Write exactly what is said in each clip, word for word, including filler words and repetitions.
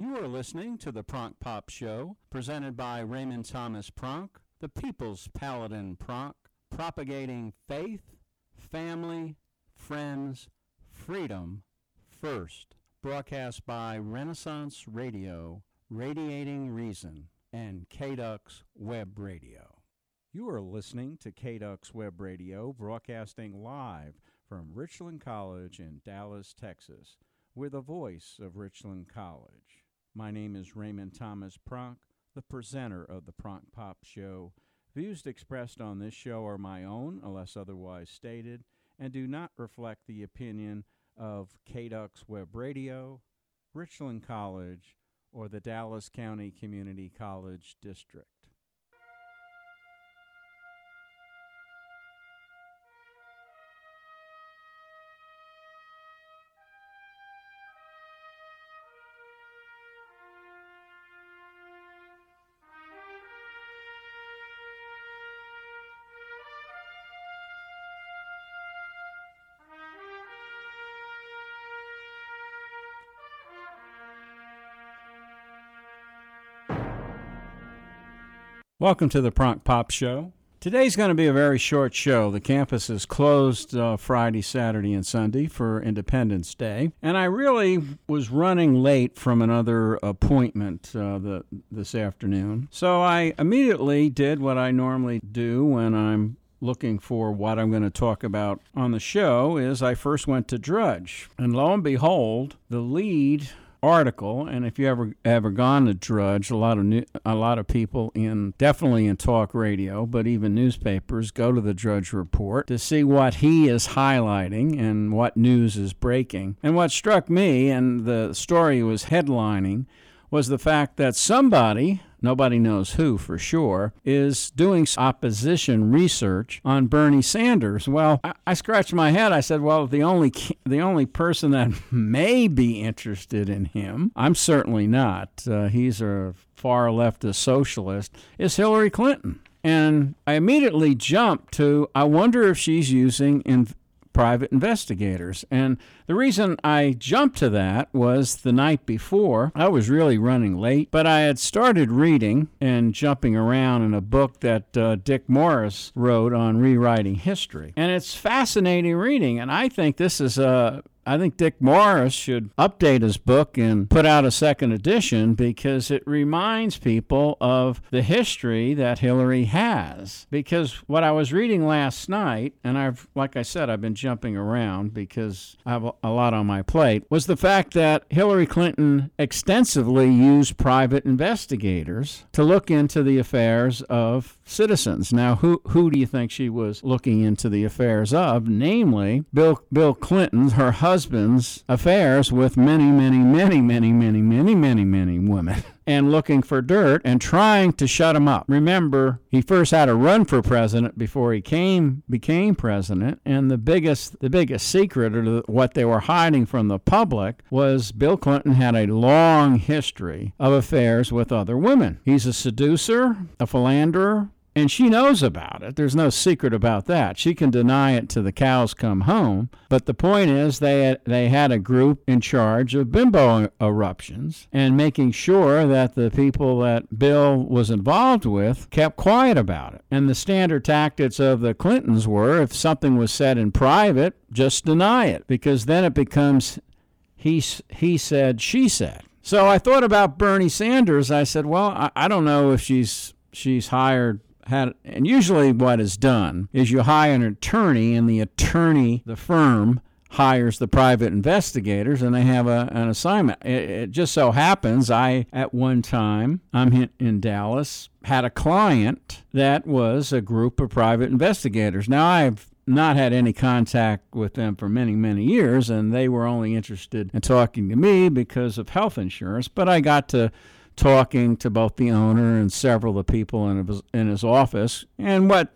You are listening to the Pronk Pop Show, presented by Raymond Thomas Pronk, the People's Paladin Pronk, propagating faith, family, friends, freedom first. Broadcast by Renaissance Radio, Radiating Reason, and K D U X Web Radio. You are listening to K D U X Web Radio, broadcasting live from Richland College in Dallas, Texas. We're the voice of Richland College. My name is Raymond Thomas Pronk, the presenter of the Pronk Pop Show. Views expressed on this show are my own, unless otherwise stated, and do not reflect the opinion of K D U X Web Radio, Richland College, or the Dallas County Community College District. Welcome to the Pronk Pop Show. Today's going to be a very short show. The campus is closed uh, Friday, Saturday, and Sunday for Independence Day. And I really was running late from another appointment uh, the, this afternoon. So I immediately did what I normally do when I'm looking for what I'm going to talk about on the show, is I first went to Drudge. And lo and behold, the lead article, and if you ever ever gone to Drudge, a lot of new, a lot of people in definitely in talk radio, but even newspapers go to the Drudge Report to see what he is highlighting and what news is breaking. And what struck me, and the story was headlining, was the fact that somebody, nobody knows who for sure, is doing opposition research on Bernie Sanders. Well, I, I scratched my head. I said, well, the only the only person that may be interested in him, I'm certainly not, uh, he's a far leftist socialist, is Hillary Clinton. And I immediately jumped to, I wonder if she's using in private investigators. And the reason I jumped to that was the night before. I was really running late, but I had started reading and jumping around in a book that uh, Dick Morris wrote on rewriting history. And it's fascinating reading, and I think this is a I think Dick Morris should update his book and put out a second edition, because it reminds people of the history that Hillary has. Because what I was reading last night, and I've, like I said, I've been jumping around because I have a lot on my plate, was the fact that Hillary Clinton extensively used private investigators to look into the affairs of citizens. Now, who who do you think she was looking into the affairs of? Namely, Bill Bill Clinton, her husband. husband's affairs with many, many, many, many, many, many, many, many women, and looking for dirt and trying to shut him up. Remember, he first had to run for president before he came became president, and the biggest the biggest secret, or what they were hiding from the public, was Bill Clinton had a long history of affairs with other women. He's a seducer, a philanderer, and she knows about it. There's no secret about that. She can deny it till the cows come home. But the point is, they had, they had a group in charge of bimbo eruptions and making sure that the people that Bill was involved with kept quiet about it. And the standard tactics of the Clintons were, if something was said in private, just deny it, because then it becomes he, he said, she said. So I thought about Bernie Sanders. I said, well, I, I don't know if she's she's hired Had, and usually what is done is you hire an attorney, and the attorney, the firm, hires the private investigators, and they have a, an assignment. It, it just so happens I, at one time, I'm in, in Dallas, had a client that was a group of private investigators. Now, I've not had any contact with them for many, many years, and they were only interested in talking to me because of health insurance, but I got to talking to both the owner and several of the people in his, in his office. And what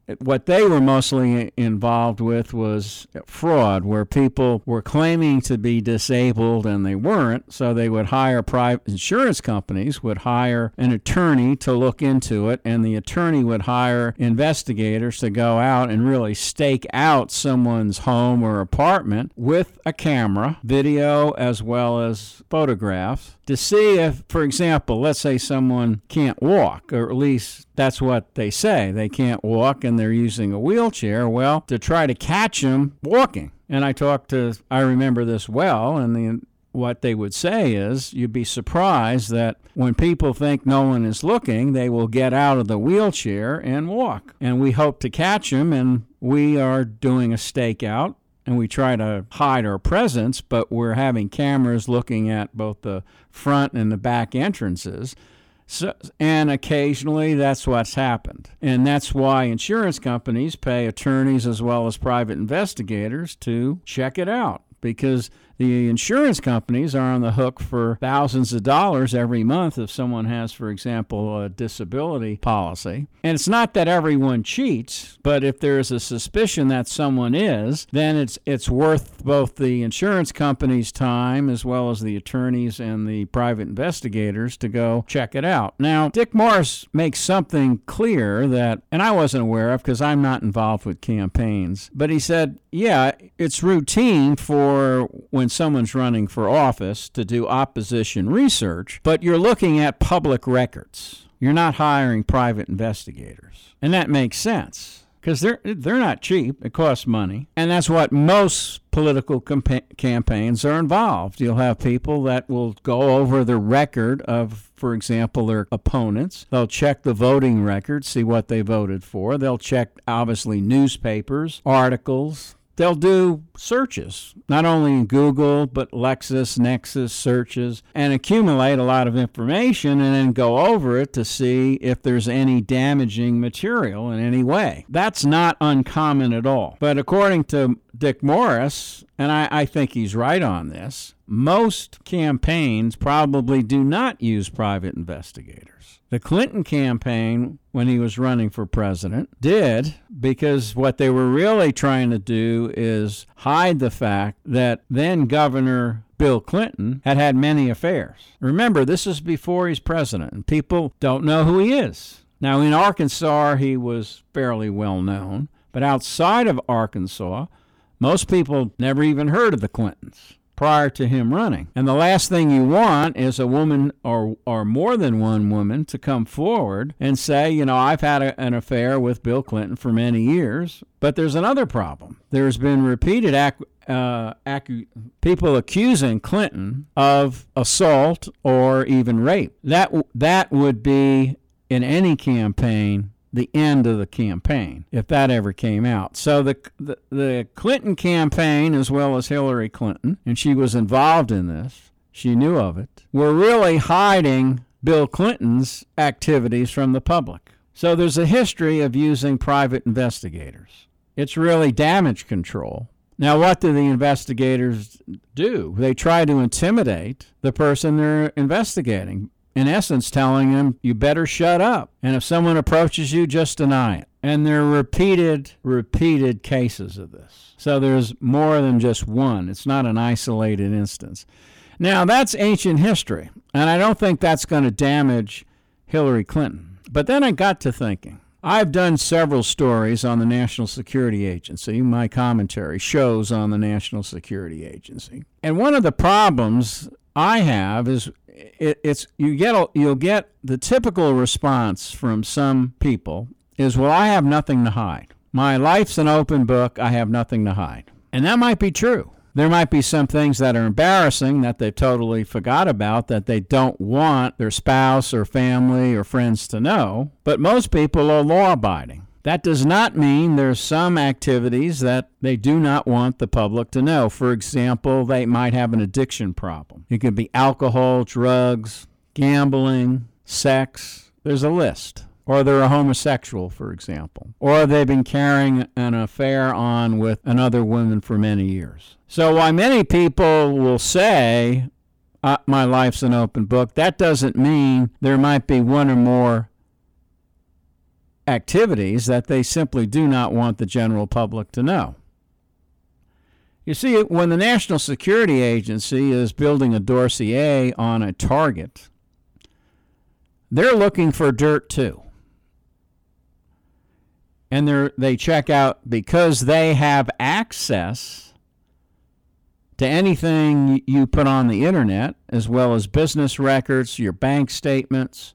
what they were mostly involved with was fraud, where people were claiming to be disabled and they weren't, so they would hire private insurance companies, would hire an attorney to look into it, and the attorney would hire investigators to go out and really stake out someone's home or apartment with a camera, video as well as photographs, to see if, for example, let's say someone can't walk, or at least that's what they say. They can't walk and they're using a wheelchair. Well, to try to catch them walking. And I talked to, I remember this well, and the, what they would say is, you'd be surprised that when people think no one is looking, they will get out of the wheelchair and walk. And we hope to catch them, and we are doing a stakeout. And we try to hide our presence, but we're having cameras looking at both the front and the back entrances. So, and occasionally that's what's happened. And that's why insurance companies pay attorneys as well as private investigators to check it out, because the insurance companies are on the hook for thousands of dollars every month if someone has, for example, a disability policy. And it's not that everyone cheats, but if there's a suspicion that someone is, then it's it's worth both the insurance company's time as well as the attorneys and the private investigators to go check it out. Now, Dick Morris makes something clear that, and I wasn't aware of because I'm not involved with campaigns, but he said, yeah, it's routine for when someone's running for office to do opposition research, but you're looking at public records. You're not hiring private investigators. And that makes sense because they're, they're not cheap. It costs money. And that's what most political campa- campaigns are involved. You'll have people that will go over the record of, for example, their opponents. They'll check the voting record, see what they voted for. They'll check, obviously, newspapers, articles. They'll do searches, not only in Google, but LexisNexis searches, and accumulate a lot of information and then go over it to see if there's any damaging material in any way. That's not uncommon at all. But according to Dick Morris, and I, I think he's right on this, most campaigns probably do not use private investigators. The Clinton campaign, when he was running for president, did, because what they were really trying to do is hide the fact that then Governor Bill Clinton had had many affairs. Remember, this is before he's president, and people don't know who he is. Now, in Arkansas, he was fairly well known, but outside of Arkansas, most people never even heard of the Clintons prior to him running. And the last thing you want is a woman or or more than one woman to come forward and say, you know, I've had a, an affair with Bill Clinton for many years. But there's another problem. There's been repeated ac- uh, ac- people accusing Clinton of assault or even rape. That that would be, in any campaign, the end of the campaign, if that ever came out. So the, the the Clinton campaign, as well as Hillary Clinton, and she was involved in this, she knew of it, were really hiding Bill Clinton's activities from the public. So there's a history of using private investigators. It's really damage control. Now, what do the investigators do? They try to intimidate the person they're investigating, in essence telling them, you better shut up. And if someone approaches you, just deny it. And there are repeated, repeated cases of this. So there's more than just one. It's not an isolated instance. Now, that's ancient history, and I don't think that's going to damage Hillary Clinton. But then I got to thinking. I've done several stories on the National Security Agency. My commentary shows on the National Security Agency. And one of the problems I have is It, it's you get a, you'll get the typical response from some people is, well, I have nothing to hide. My life's an open book. I have nothing to hide. And that might be true. There might be some things that are embarrassing that they totally forgot about, that they don't want their spouse or family or friends to know. But most people are law-abiding. That does not mean there's some activities that they do not want the public to know. For example, they might have an addiction problem. It could be alcohol, drugs, gambling, sex. There's a list. Or they're a homosexual, for example. Or they've been carrying an affair on with another woman for many years. So while many people will say, uh, my life's an open book, that doesn't mean there might be one or more activities that they simply do not want the general public to know. You see, when the National Security Agency is building a dossier on a target, they're looking for dirt too. And they they check out, because they have access to anything you put on the internet, as well as business records, your bank statements.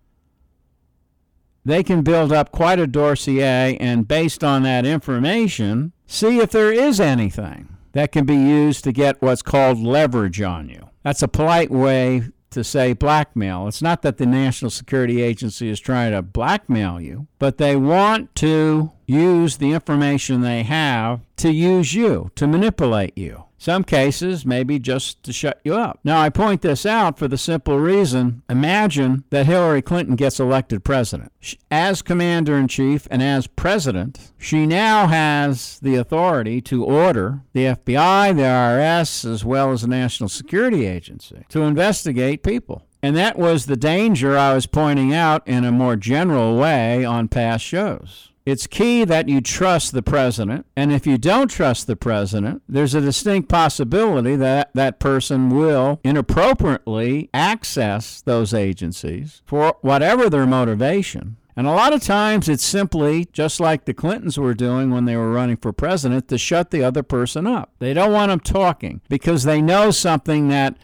They can build up quite a dossier and, based on that information, see if there is anything that can be used to get what's called leverage on you. That's a polite way to say blackmail. It's not that the National Security Agency is trying to blackmail you, but they want to use the information they have to use you, to manipulate you. Some cases, maybe just to shut you up. Now, I point this out for the simple reason, imagine that Hillary Clinton gets elected president. As commander-in-chief and as president, she now has the authority to order the F B I, the I R S, as well as the National Security Agency to investigate people. And that was the danger I was pointing out in a more general way on past shows. It's key that you trust the president, and if you don't trust the president, there's a distinct possibility that that person will inappropriately access those agencies for whatever their motivation. And a lot of times it's simply, just like the Clintons were doing when they were running for president, to shut the other person up. They don't want them talking because they know something that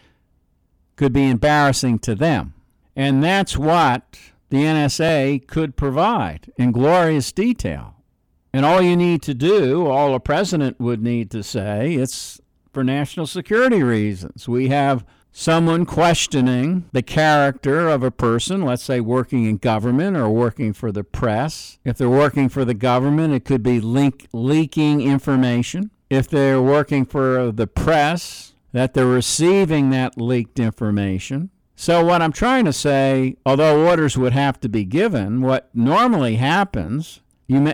could be embarrassing to them. And that's what the N S A could provide in glorious detail. And all you need to do, all a president would need to say, it's for national security reasons. We have someone questioning the character of a person, let's say working in government or working for the press. If they're working for the government, it could be link, leaking information. If they're working for the press, that they're receiving that leaked information. So what I'm trying to say, although orders would have to be given, what normally happens, you may,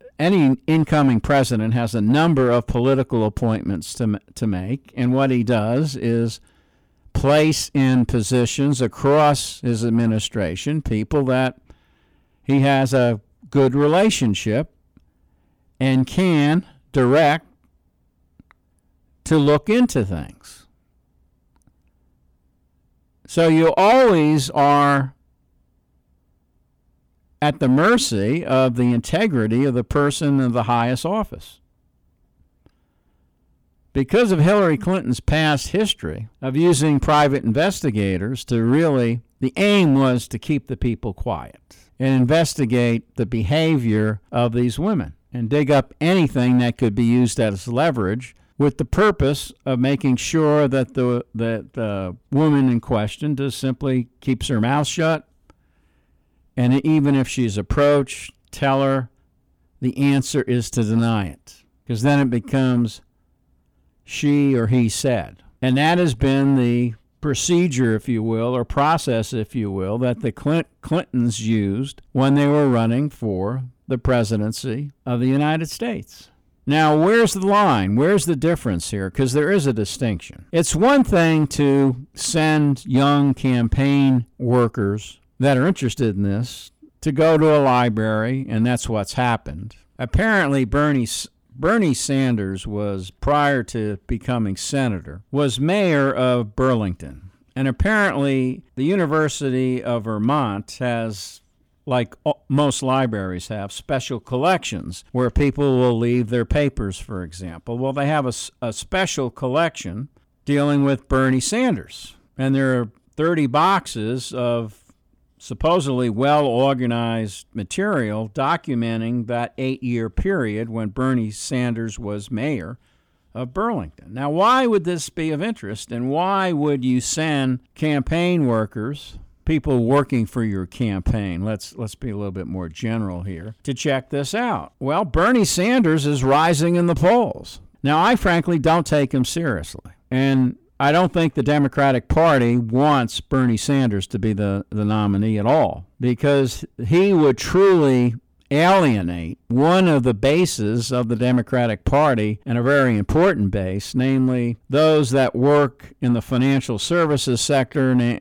any incoming president has a number of political appointments to to make, and what he does is place in positions across his administration people that he has a good relationship and can direct to look into things. So you always are at the mercy of the integrity of the person in the highest office. Because of Hillary Clinton's past history of using private investigators to really, the aim was to keep the people quiet and investigate the behavior of these women and dig up anything that could be used as leverage, with the purpose of making sure that the that the woman in question just simply keeps her mouth shut, and even if she's approached, tell her the answer is to deny it, because then it becomes she or he said. And that has been the procedure, if you will, or process, if you will, that the Clint- Clintons used when they were running for the presidency of the United States. Now, where's the line? Where's the difference here? Because there is a distinction. It's one thing to send young campaign workers that are interested in this to go to a library, and that's what's happened. Apparently, Bernie Bernie Sanders was, prior to becoming senator, was mayor of Burlington. And apparently, the University of Vermont has, like most libraries have, special collections where people will leave their papers, for example. Well, they have a, a special collection dealing with Bernie Sanders. And there are thirty boxes of supposedly well-organized material documenting that eight-year period when Bernie Sanders was mayor of Burlington. Now, why would this be of interest, and why would you send campaign workers, people working for your campaign, let's let's be a little bit more general here, to check this out? Well, Bernie Sanders is rising in the polls. Now, I frankly don't take him seriously, and I don't think the Democratic Party wants Bernie Sanders to be the, the nominee at all, because he would truly alienate one of the bases of the Democratic Party, and a very important base, namely those that work in the financial services sector and, and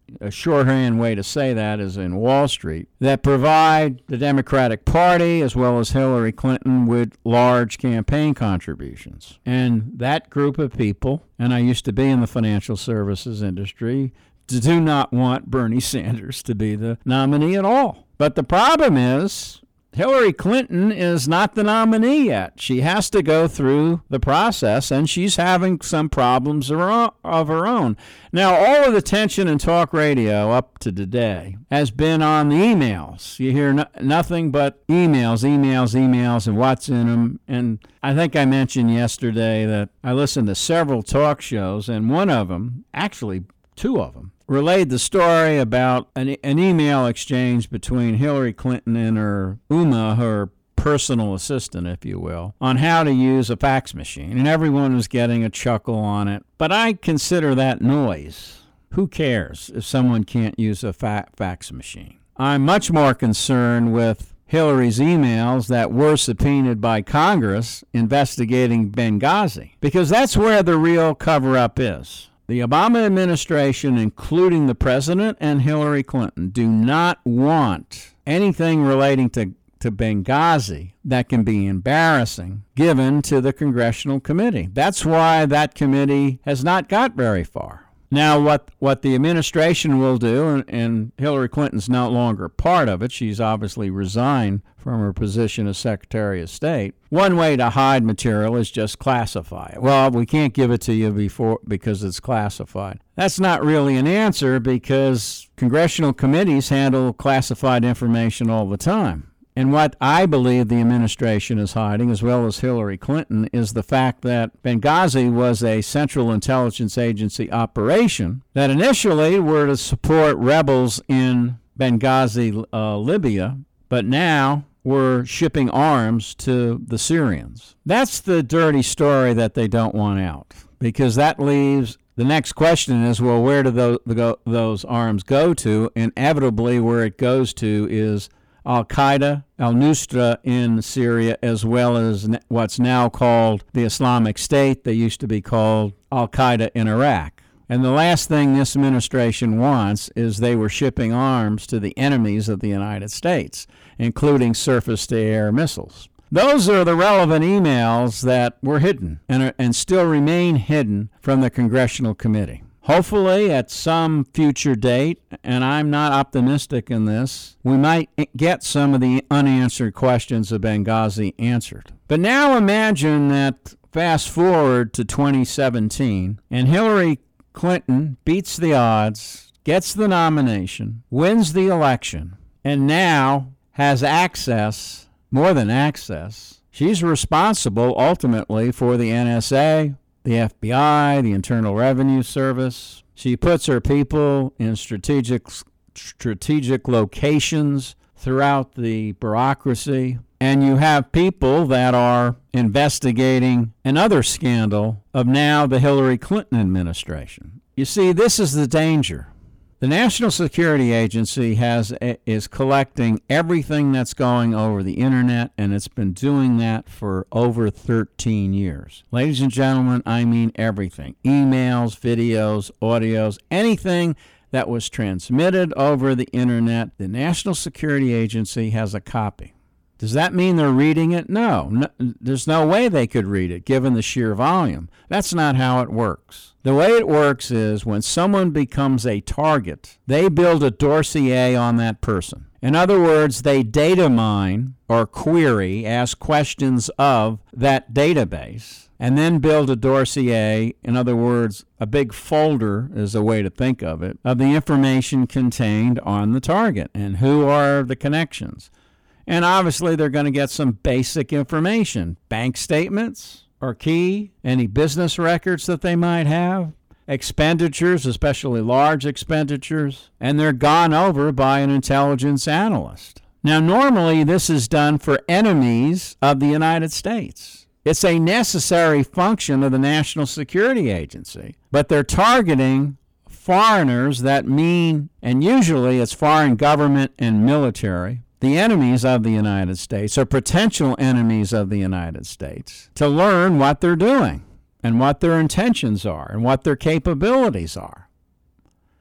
a shorthand way to say that is in Wall Street, that provide the Democratic Party as well as Hillary Clinton with large campaign contributions. And that group of people, and I used to be in the financial services industry, do not want Bernie Sanders to be the nominee at all. But the problem is, Hillary Clinton is not the nominee yet. She has to go through the process, and she's having some problems of her own. Now, all of the tension in talk radio up to today has been on the emails. You hear no- nothing but emails, emails, emails, and what's in them. And I think I mentioned yesterday that I listened to several talk shows, and one of them, actually two of them, relayed the story about an, an email exchange between Hillary Clinton and her Uma, her personal assistant, if you will, on how to use a fax machine. And everyone was getting a chuckle on it. But I consider that noise. Who cares if someone can't use a fa- fax machine? I'm much more concerned with Hillary's emails that were subpoenaed by Congress investigating Benghazi, because that's where the real cover-up is. The Obama administration, including the president and Hillary Clinton, do not want anything relating to, to Benghazi that can be embarrassing given to the Congressional Committee. That's why that committee has not got very far. Now, what, what the administration will do, and, and Hillary Clinton's no longer part of it, she's obviously resigned from her position as Secretary of State. One way to hide material is just classify it. Well, we can't give it to you before because it's classified. That's not really an answer because congressional committees handle classified information all the time. And what I believe the administration is hiding, as well as Hillary Clinton, is the fact that Benghazi was a Central Intelligence Agency operation that initially were to support rebels in Benghazi, uh, Libya, but now we're shipping arms to the Syrians. That's the dirty story that they don't want out, because that leaves the next question is, well, where do those, those arms go to? Inevitably, where it goes to is Al-Qaeda, al-Nusra in Syria, as well as what's now called the Islamic State. They used to be called Al-Qaeda in Iraq. And the last thing this administration wants is they were shipping arms to the enemies of the United States, including surface-to-air missiles. Those are the relevant emails that were hidden and, are, and still remain hidden from the Congressional Committee. Hopefully, at some future date, and I'm not optimistic in this, we might get some of the unanswered questions of Benghazi answered. But now imagine that fast forward to twenty seventeen, and Hillary Clinton beats the odds, gets the nomination, wins the election, and now has access, more than access. She's responsible ultimately for the N S A, the F B I, the Internal Revenue Service. She puts her people in strategic strategic locations throughout the bureaucracy. And you have people that are investigating another scandal of now the Hillary Clinton administration. You see, this is the danger. The National Security Agency has is collecting everything that's going over the internet, and it's been doing that for over thirteen years. Ladies and gentlemen, I mean everything. Emails, videos, audios, anything that was transmitted over the internet, the National Security Agency has a copy. Does that mean they're reading it? No. no. There's no way they could read it, given the sheer volume. That's not how it works. The way it works is when someone becomes a target, they build a dossier on that person. In other words, they data mine or query, ask questions of that database, and then build a dossier, in other words, a big folder is a way to think of it, of the information contained on the target and who are the connections. And obviously, they're going to get some basic information. Bank statements are key. Any business records that they might have. Expenditures, especially large expenditures. And they're gone over by an intelligence analyst. Now, normally, this is done for enemies of the United States. It's a necessary function of the National Security Agency. But they're targeting foreigners that mean, and usually it's foreign government and military, the enemies of the United States or potential enemies of the United States, to learn what they're doing and what their intentions are and what their capabilities are.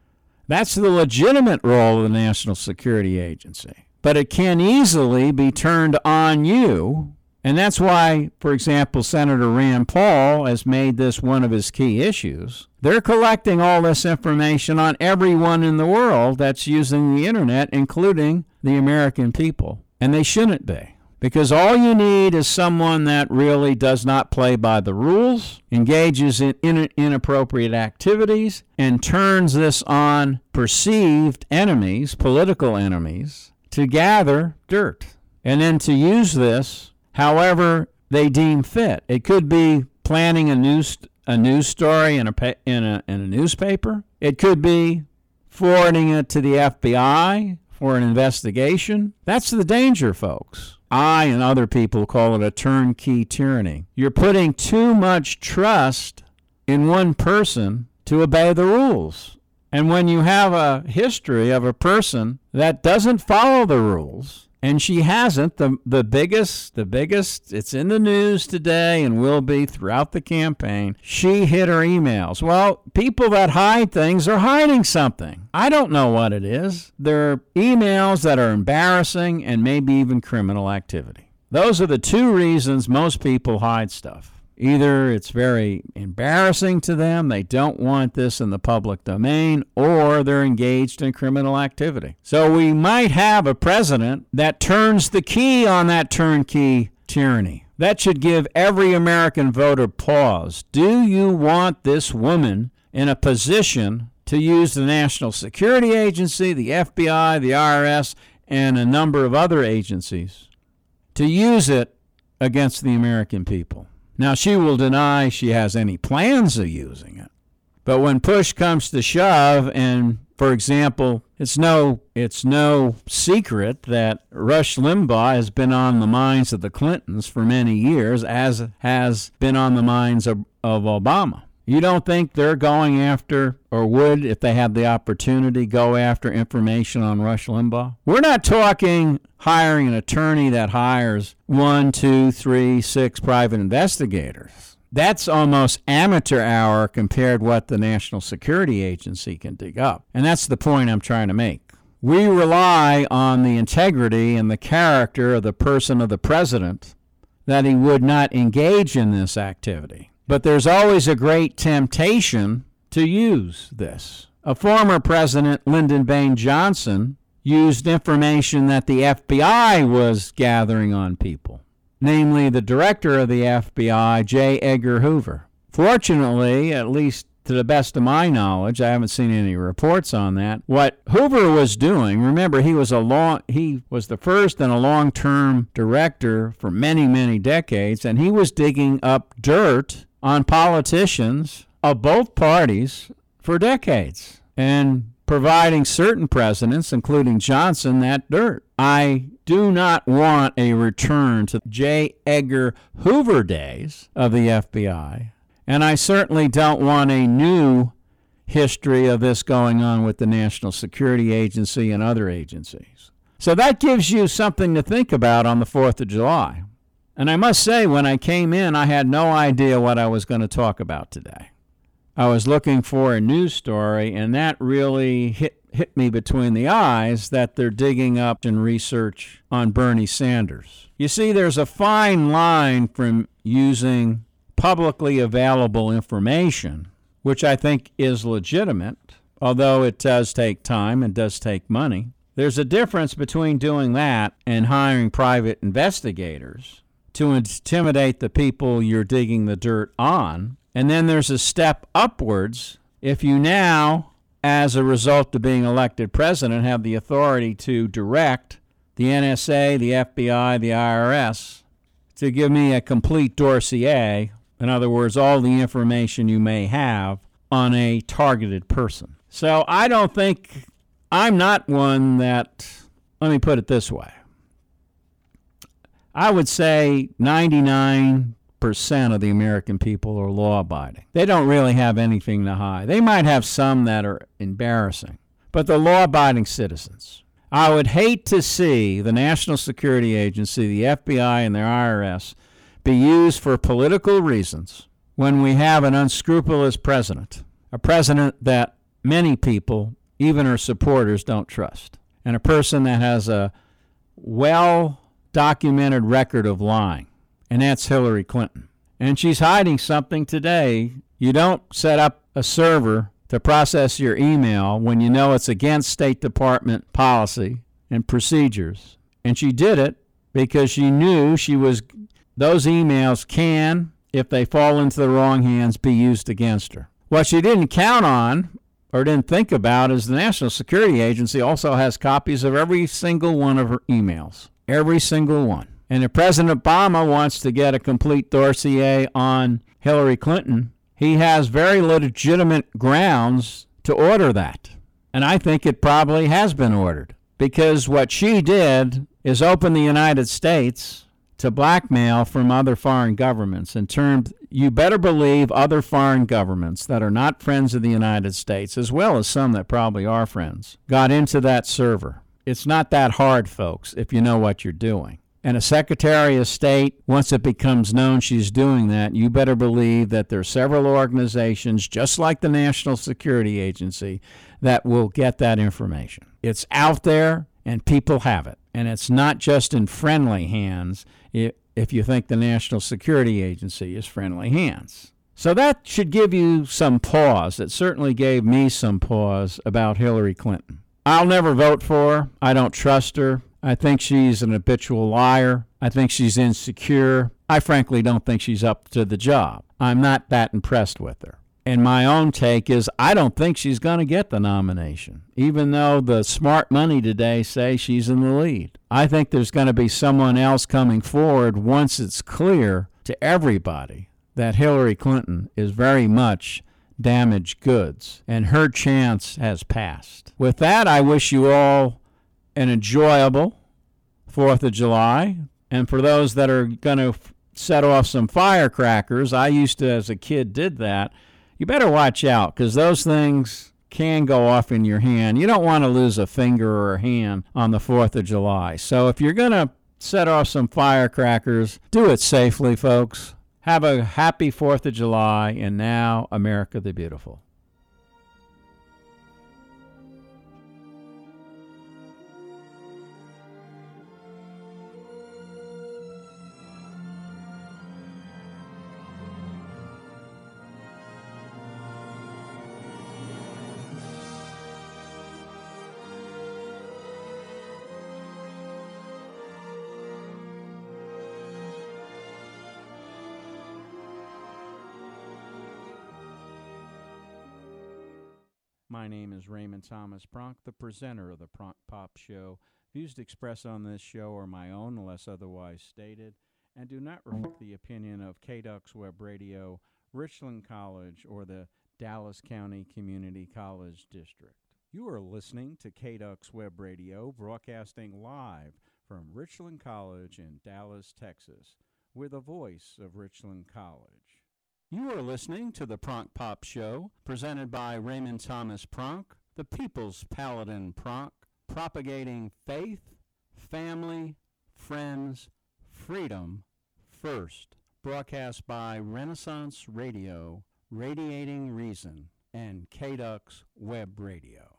That's the legitimate role of the National Security Agency. But it can easily be turned on you. And that's why, for example, Senator Rand Paul has made this one of his key issues. They're collecting all this information on everyone in the world that's using the internet, including the American people. And they shouldn't be. Because all you need is someone that really does not play by the rules, engages in in- inappropriate activities, and turns this on perceived enemies, political enemies, to gather dirt. And then to use this however they deem fit. It could be planning a news a news story in a in a in a newspaper. It could be forwarding it to the F B I for an investigation. That's the danger, folks. I and other people call it a turnkey tyranny. You're putting too much trust in one person to obey the rules. And when you have a history of a person that doesn't follow the rules, and she hasn't, the the biggest, the biggest, it's in the news today and will be throughout the campaign, she hid her emails. Well, people that hide things are hiding something. I don't know what it is. They're emails that are embarrassing and maybe even criminal activity. Those are the two reasons most people hide stuff. Either it's very embarrassing to them, they don't want this in the public domain, or they're engaged in criminal activity. So we might have a president that turns the key on that turnkey tyranny. That should give every American voter pause. Do you want this woman in a position to use the National Security Agency, the F B I, the I R S, and a number of other agencies to use it against the American people? Now, she will deny she has any plans of using it. But when push comes to shove, and, for example, it's no it's no secret that Rush Limbaugh has been on the minds of the Clintons for many years, as has been on the minds of, of Obama. You don't think they're going after, or would, if they had the opportunity, go after information on Rush Limbaugh? We're not talking hiring an attorney that hires one, two, three, six private investigators. That's almost amateur hour compared to what the National Security Agency can dig up. And that's the point I'm trying to make. We rely on the integrity and the character of the person of the president that he would not engage in this activity. But there's always a great temptation to use this. A former president, Lyndon Baines Johnson, used information that the F B I was gathering on people, namely the director of the F B I, J. Edgar Hoover. Fortunately, at least to the best of my knowledge, I haven't seen any reports on that. What Hoover was doing, remember, he was a long, he was the first and a long-term director for many, many decades, and he was digging up dirt on politicians of both parties for decades and providing certain presidents, including Johnson, that dirt. I do not want a return to J. Edgar Hoover days of the F B I, and I certainly don't want a new history of this going on with the National Security Agency and other agencies. So that gives you something to think about on the fourth of July. And I must say, when I came in, I had no idea what I was going to talk about today. I was looking for a news story, and that really hit hit me between the eyes that they're digging up and research on Bernie Sanders. You see, there's a fine line from using publicly available information, which I think is legitimate, although it does take time and does take money. There's a difference between doing that and hiring private investigators to intimidate the people you're digging the dirt on. And then there's a step upwards if you now, as a result of being elected president, have the authority to direct the N S A, the F B I, the I R S to give me a complete dossier, in other words, all the information you may have on a targeted person. So I don't think, I'm not one that, let me put it this way. I would say ninety-nine percent of the American people are law-abiding. They don't really have anything to hide. They might have some that are embarrassing, but they're law-abiding citizens. I would hate to see the National Security Agency, the F B I, and their I R S be used for political reasons when we have an unscrupulous president, a president that many people even her supporters don't trust. And a person that has a well-documented record of lying, and that's Hillary Clinton. And she's hiding something today. You don't set up a server to process your email when you know it's against State Department policy and procedures. And she did it because she knew she was those emails can, if they fall into the wrong hands, be used against her. What she didn't count on or didn't think about is the National Security Agency also has copies of every single one of her emails. Every single one. And if President Obama wants to get a complete dossier on Hillary Clinton, he has very legitimate grounds to order that. And I think it probably has been ordered. Because what she did is open the United States to blackmail from other foreign governments. In terms, you better believe other foreign governments that are not friends of the United States, as well as some that probably are friends, got into that server. It's not that hard, folks, if you know what you're doing. And a Secretary of State, once it becomes known she's doing that, you better believe that there are several organizations, just like the National Security Agency, that will get that information. It's out there, and people have it. And it's not just in friendly hands if you think the National Security Agency is friendly hands. So that should give you some pause. It certainly gave me some pause about Hillary Clinton. I'll never vote for her. I don't trust her. I think she's an habitual liar. I think she's insecure. I frankly don't think she's up to the job. I'm not that impressed with her. And my own take is I don't think she's going to get the nomination, even though the smart money today say she's in the lead. I think there's going to be someone else coming forward once it's clear to everybody that Hillary Clinton is very much damaged goods, and her chance has passed. With that, I wish you all an enjoyable fourth of July. And for those that are going to set off some firecrackers, I used to, as a kid, did that. You better watch out, because those things can go off in your hand. You don't want to lose a finger or a hand on the fourth of July. So if you're going to set off some firecrackers, do it safely, folks. Have a happy fourth of July, and now, America the Beautiful. My name is Raymond Thomas Pronk, the presenter of the Pronk Pop Show. Views expressed on this show are my own unless otherwise stated, and do not reflect the opinion of K D U X Web Radio, Richland College, or the Dallas County Community College District. You are listening to K D U X Web Radio, broadcasting live from Richland College in Dallas, Texas. We're the voice of Richland College. You are listening to the Pronk Pop Show, presented by Raymond Thomas Pronk, the People's Paladin Pronk, propagating faith, family, friends, freedom first. Broadcast by Renaissance Radio, Radiating Reason, and K D U X Web Radio.